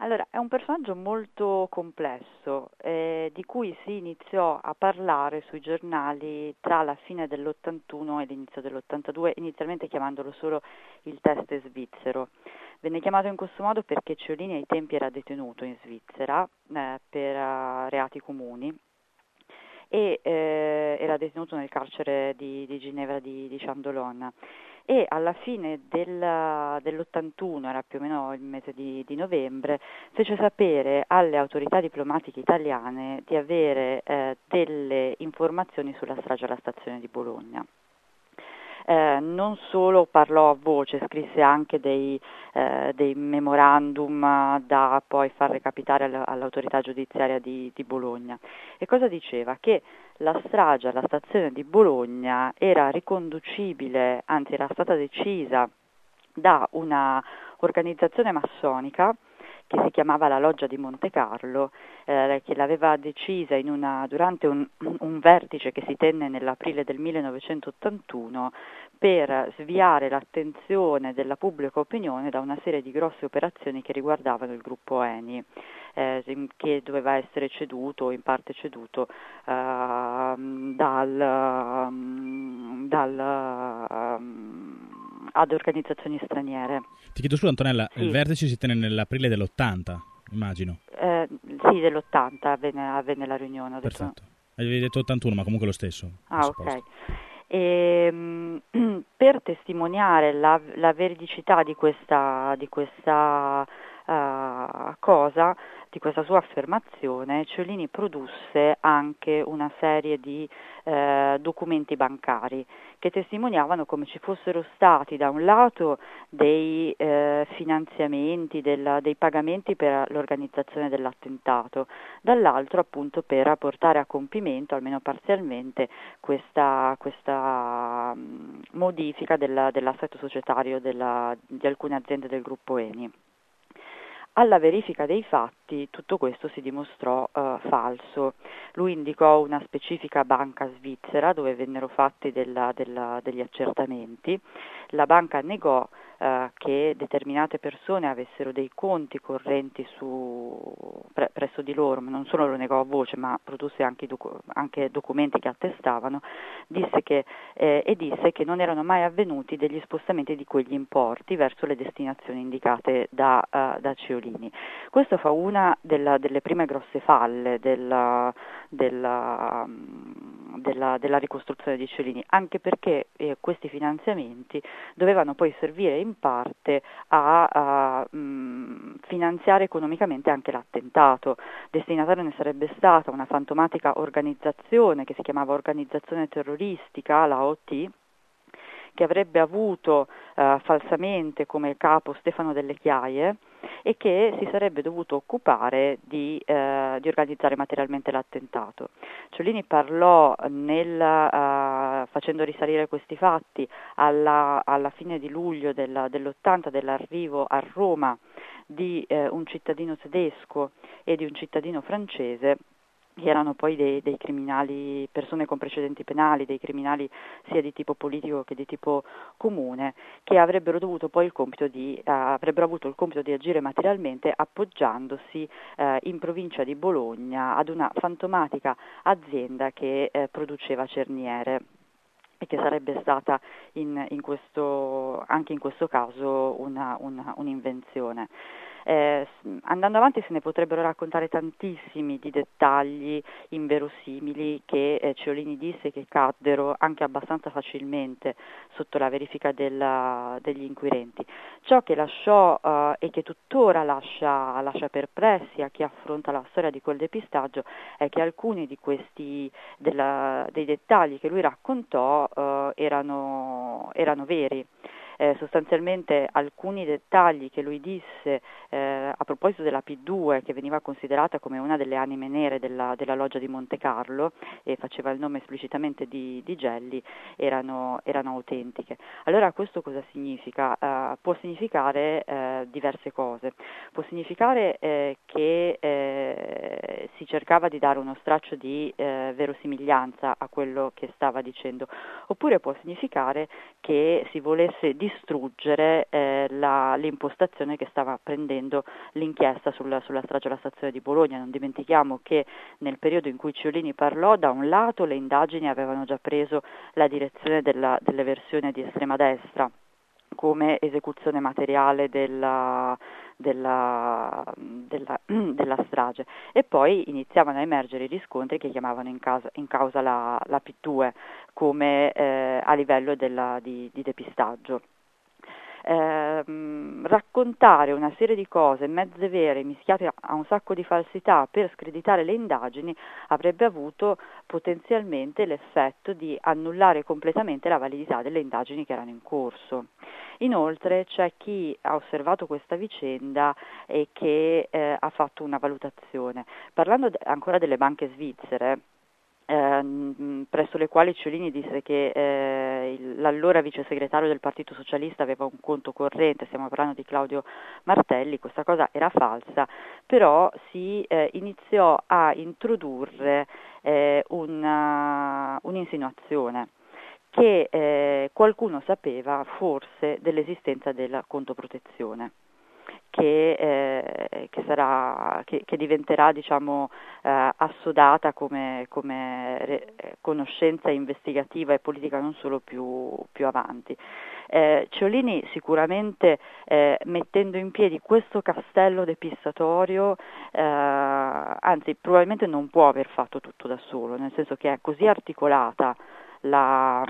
Allora, è un personaggio molto complesso, di cui si iniziò a parlare sui giornali tra la fine dell'81 e l'inizio dell'82, inizialmente chiamandolo solo il test svizzero. Venne chiamato in questo modo perché Ciolini ai tempi era detenuto in Svizzera per reati comuni e era detenuto nel carcere di Ginevra di Chandolon. E alla fine dell'81, era più o meno il mese di novembre, fece sapere alle autorità diplomatiche italiane di avere delle informazioni sulla strage alla stazione di Bologna. Non solo parlò a voce, scrisse anche dei memorandum da poi far recapitare all'autorità giudiziaria di Bologna. E cosa diceva? Che la strage alla stazione di Bologna era riconducibile, anzi era stata decisa da una organizzazione massonica che si chiamava la Loggia di Monte Carlo, che l'aveva decisa durante un vertice che si tenne nell'aprile del 1981 per sviare l'attenzione della pubblica opinione da una serie di grosse operazioni che riguardavano il gruppo Eni, che doveva essere ceduto, in parte ceduto, ad organizzazioni straniere. Ti chiedo scusa Antonella, Sì. il vertice si tenne nell'aprile dell'80, immagino. Sì, dell'80 avvenne la riunione. Perfetto. Avevi detto 81, ma comunque lo stesso. Ah, ok. Per testimoniare la veridicità di questa cosa, di questa sua affermazione, Ciolini produsse anche una serie di documenti bancari che testimoniavano come ci fossero stati da un lato dei finanziamenti, dei pagamenti per l'organizzazione dell'attentato, dall'altro appunto per portare a compimento, almeno parzialmente, questa modifica dell'assetto societario di alcune aziende del gruppo Eni. Alla verifica dei fatti tutto questo si dimostrò falso. Lui indicò una specifica banca svizzera dove vennero fatti degli accertamenti. La banca negò che determinate persone avessero dei conti correnti presso di loro, ma non solo lo negò a voce, ma produsse anche documenti che attestavano, disse che non erano mai avvenuti degli spostamenti di quegli importi verso le destinazioni indicate da Ciolini. Questo fa una delle prime grosse falle della ricostruzione di Ciolini, anche perché questi finanziamenti dovevano poi servire in parte a finanziare economicamente anche l'attentato. Destinatario ne sarebbe stata una fantomatica organizzazione che si chiamava Organizzazione Terroristica, la OT, che avrebbe avuto falsamente come capo Stefano Delle Chiaie e che si sarebbe dovuto occupare di organizzare materialmente l'attentato. Ciolini parlò facendo risalire questi fatti alla fine di luglio dell'80 dell'arrivo a Roma di un cittadino tedesco e di un cittadino francese, che erano poi dei criminali, persone con precedenti penali, dei criminali sia di tipo politico che di tipo comune, che avrebbero avuto il compito di agire materialmente appoggiandosi in provincia di Bologna ad una fantomatica azienda che produceva cerniere e che sarebbe stata anche in questo caso un'invenzione. Andando avanti se ne potrebbero raccontare tantissimi di dettagli inverosimili che Ciolini disse che caddero anche abbastanza facilmente sotto la verifica degli inquirenti. Ciò che lasciò e che tuttora lascia perplessi a chi affronta la storia di quel depistaggio è che alcuni di dei dettagli che lui raccontò erano veri. Sostanzialmente alcuni dettagli che lui disse a proposito della P2, che veniva considerata come una delle anime nere della Loggia di Monte Carlo e faceva il nome esplicitamente di Gelli, erano autentiche. Allora questo cosa significa? può significare diverse cose. Può significare che si cercava di dare uno straccio di verosimiglianza a quello che stava dicendo, oppure può significare che si volesse distruggere l'impostazione che stava prendendo l'inchiesta sulla strage alla stazione di Bologna. Non dimentichiamo che nel periodo in cui Ciolini parlò, da un lato le indagini avevano già preso la direzione delle versioni di estrema destra, come esecuzione materiale della strage, e poi iniziavano a emergere i riscontri che chiamavano in causa la P2 come a livello di depistaggio. Raccontare una serie di cose mezze vere mischiate a un sacco di falsità per screditare le indagini avrebbe avuto potenzialmente l'effetto di annullare completamente la validità delle indagini che erano in corso. Inoltre c'è chi ha osservato questa vicenda e che ha fatto una valutazione. Parlando ancora delle banche svizzere, presso le quali Ciolini disse che l'allora vice segretario del Partito Socialista aveva un conto corrente, stiamo parlando di Claudio Martelli. Questa cosa era falsa, però si iniziò a introdurre un'insinuazione che qualcuno sapeva forse dell'esistenza della contoprotezione, che diventerà, diciamo, assodata come conoscenza investigativa e politica non solo più avanti. Ciolini sicuramente, mettendo in piedi questo castello depistatorio, anzi probabilmente non può aver fatto tutto da solo, nel senso che è così articolata la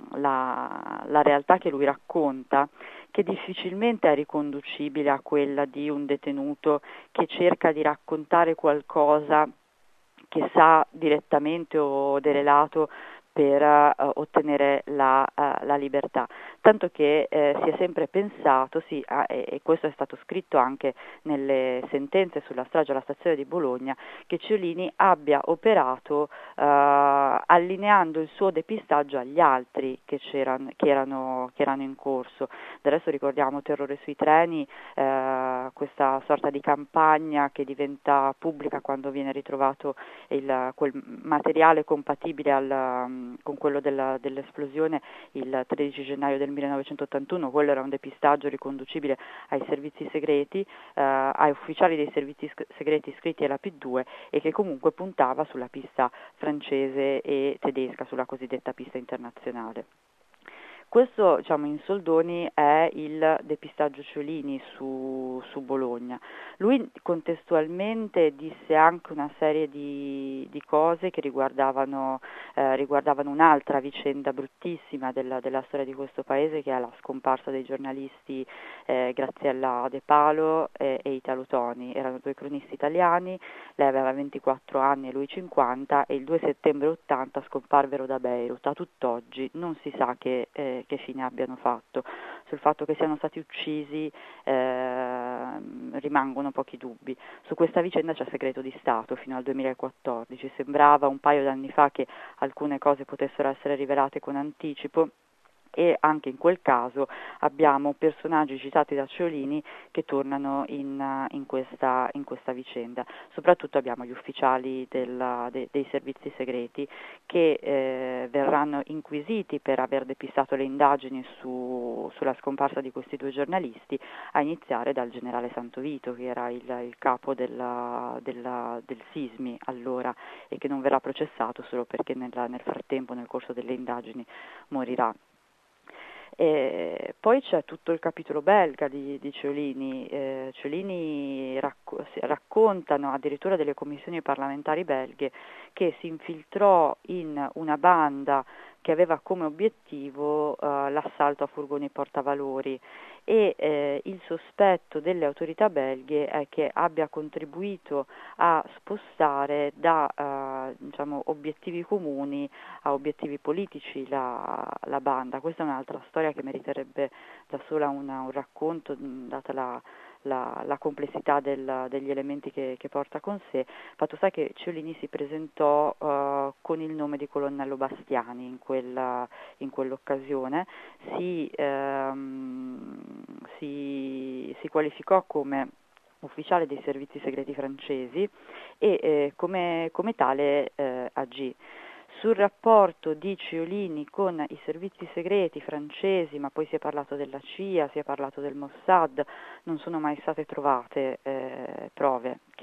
realtà che lui racconta, che difficilmente è riconducibile a quella di un detenuto che cerca di raccontare qualcosa che sa direttamente o derelato per ottenere la libertà, tanto che si è sempre pensato, e questo è stato scritto anche nelle sentenze sulla strage alla stazione di Bologna, che Ciolini abbia operato allineando il suo depistaggio agli altri che erano in corso. Del resto ricordiamo Terrore sui treni, questa sorta di campagna che diventa pubblica quando viene ritrovato quel materiale compatibile con quello dell'esplosione il 13 gennaio del 1981. Quello era un depistaggio riconducibile ai servizi segreti, ai ufficiali dei servizi segreti iscritti alla P2, e che comunque puntava sulla pista francese e tedesca, sulla cosiddetta pista internazionale. Questo, diciamo, in soldoni è il depistaggio Ciolini su Bologna. Lui contestualmente disse anche una serie di cose che riguardavano un'altra vicenda bruttissima della storia di questo paese, che è la scomparsa dei giornalisti Graziella De Palo e Italo Toni. Erano due cronisti italiani, lei aveva 24 anni e lui 50, e il 2 settembre 80 scomparvero da Beirut. A tutt'oggi non si sa che fine abbiano fatto. Sul fatto che siano stati uccisi rimangono pochi dubbi. Su questa vicenda c'è segreto di Stato fino al 2014. Sembrava un paio d'anni fa che alcune cose potessero essere rivelate con anticipo, e anche in quel caso abbiamo personaggi citati da Ciolini che tornano in questa vicenda. Soprattutto abbiamo gli ufficiali dei servizi segreti che verranno inquisiti per aver depistato le indagini sulla scomparsa di questi due giornalisti, a iniziare dal generale Santovito, che era il capo del SISMI allora, e che non verrà processato solo perché nel frattempo, nel corso delle indagini, morirà. E poi c'è tutto il capitolo belga di Ciolini. Ciolini raccontano addirittura delle commissioni parlamentari belghe che si infiltrò in una banda che aveva come obiettivo l'assalto a furgoni portavalori, e il sospetto delle autorità belghe è che abbia contribuito a spostare da diciamo, obiettivi comuni a obiettivi politici la banda. Questa è un'altra storia che meriterebbe da sola un racconto, data la complessità degli elementi che porta con sé. Fatto sta che Ciolini si presentò con il nome di colonnello Bastiani in quell'occasione, si si qualificò come ufficiale dei servizi segreti francesi e come tale agì. Sul rapporto di Ciolini con i servizi segreti francesi, ma poi si è parlato della CIA, si è parlato del Mossad, non sono mai state trovate prove che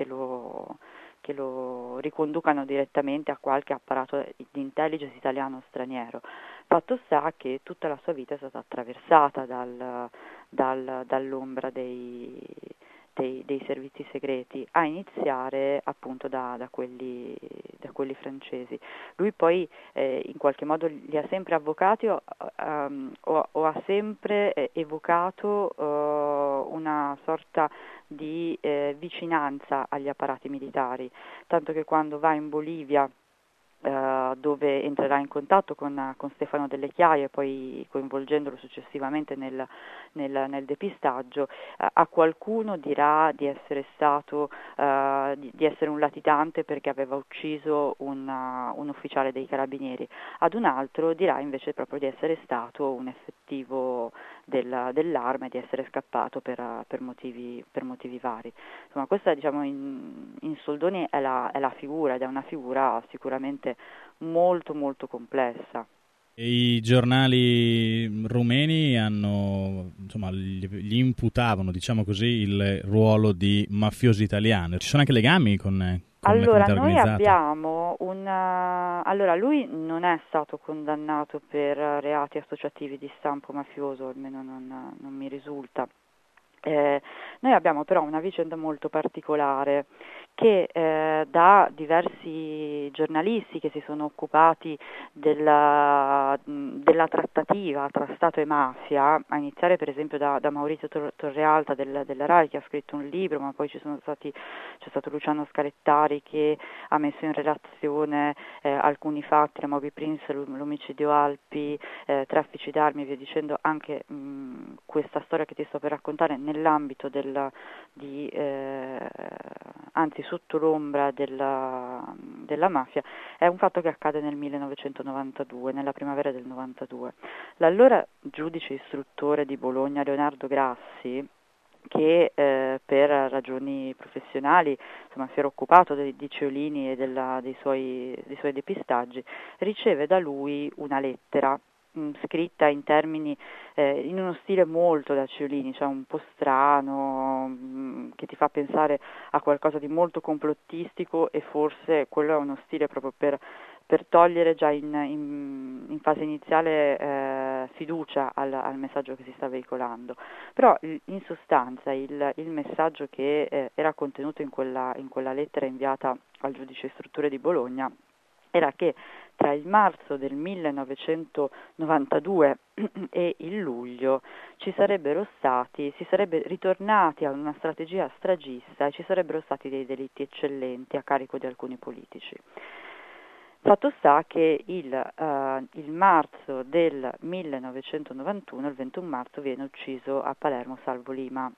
lo riconducano direttamente a qualche apparato di intelligence italiano o straniero. Fatto sta che tutta la sua vita è stata attraversata dall'ombra dei servizi segreti, a iniziare appunto da quelli francesi. Lui poi in qualche modo li ha sempre avvocati o ha sempre evocato una sorta di vicinanza agli apparati militari, tanto che quando va in Bolivia, dove entrerà in contatto con Stefano Delle Chiaie, poi coinvolgendolo successivamente nel depistaggio, a qualcuno dirà di essere stato di essere un latitante perché aveva ucciso un ufficiale dei carabinieri, ad un altro dirà invece proprio di essere stato un effettivo dell'arma e di essere scappato per motivi vari. Insomma, questa, diciamo, in soldoni è la figura, ed è una figura sicuramente molto molto complessa. I giornali rumeni hanno, insomma, gli imputavano, diciamo così, il ruolo di mafioso italiano. Ci sono anche legami con la criminalità Noi organizzata? abbiamo allora, lui non è stato condannato per reati associativi di stampo mafioso, almeno non mi risulta. Noi abbiamo però una vicenda molto particolare che da diversi giornalisti che si sono occupati della trattativa tra Stato e mafia, a iniziare per esempio da Maurizio Torrealta della RAI, che ha scritto un libro, ma poi c'è stato Luciano Scarettari che ha messo in relazione alcuni fatti, la Moby Prince, l'omicidio Alpi, traffici d'armi e via dicendo, anche questa storia che ti sto per raccontare nell'ambito anzi sotto l'ombra della mafia, è un fatto che accade nel 1992, nella primavera del 92. L'allora giudice istruttore di Bologna, Leonardo Grassi, che per ragioni professionali, insomma, si era occupato di Ciolini e dei suoi depistaggi, riceve da lui una lettera scritta in termini in uno stile molto da Ciolini, cioè un po' strano, che ti fa pensare a qualcosa di molto complottistico, e forse quello è uno stile proprio per togliere già in fase iniziale fiducia al messaggio che si sta veicolando. Però in sostanza il messaggio che era contenuto in quella lettera inviata al giudice istruttore di Bologna era che tra il marzo del 1992 e il luglio si sarebbe ritornati a una strategia stragista e ci sarebbero stati dei delitti eccellenti a carico di alcuni politici. Fatto sta che il marzo del 1991, il 21 marzo, viene ucciso a Palermo Salvo Lima.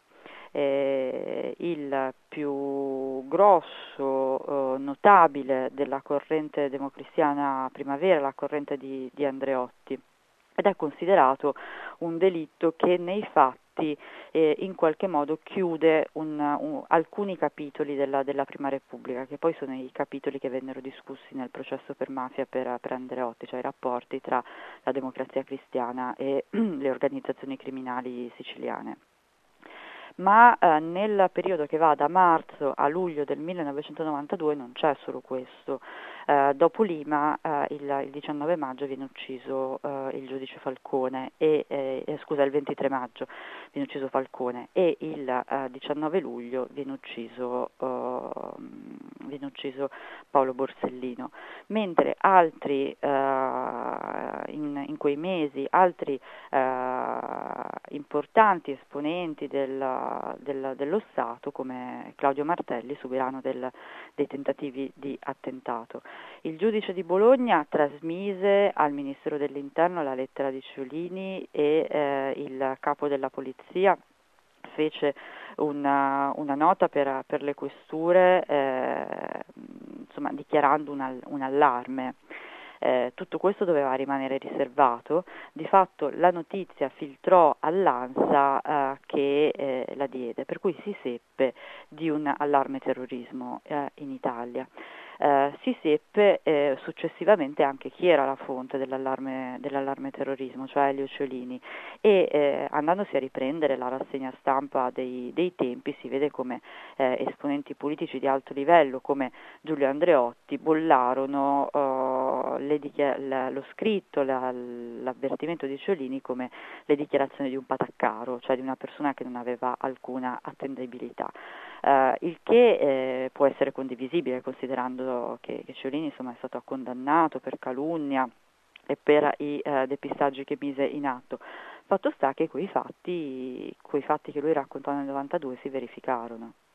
Il più grosso, notabile della corrente democristiana primavera, la corrente di Andreotti, ed è considerato un delitto che nei fatti in qualche modo chiude alcuni capitoli della Prima Repubblica, che poi sono i capitoli che vennero discussi nel processo per mafia per Andreotti, cioè i rapporti tra la Democrazia Cristiana e le organizzazioni criminali siciliane. Ma nel periodo che va da marzo a luglio del 1992 non c'è solo questo. Dopo Lima, il 19 maggio viene ucciso il giudice Falcone, il 23 maggio viene ucciso Falcone, e il 19 luglio viene ucciso Paolo Borsellino, mentre altri in quei mesi altri importanti esponenti dello Stato come Claudio Martelli subiranno dei tentativi di attentato. Il giudice di Bologna trasmise al Ministero dell'Interno la lettera di Ciolini e il capo della polizia fece una nota per le questure, insomma, dichiarando un allarme. Tutto questo doveva rimanere riservato. Di fatto la notizia filtrò all'ANSA che la diede, per cui si seppe di un allarme terrorismo in Italia. Si seppe successivamente anche chi era la fonte dell'allarme terrorismo, cioè Elio Ciolini, e andandosi a riprendere la rassegna stampa dei tempi si vede come esponenti politici di alto livello come Giulio Andreotti bollarono lo scritto, l'avvertimento di Ciolini come le dichiarazioni di un pataccaro, cioè di una persona che non aveva alcuna attendibilità. Il che può essere condivisibile considerando che Ciolini insomma, è stato condannato per calunnia e per i depistaggi che mise in atto. Fatto sta che quei fatti che lui raccontò nel 92 si verificarono.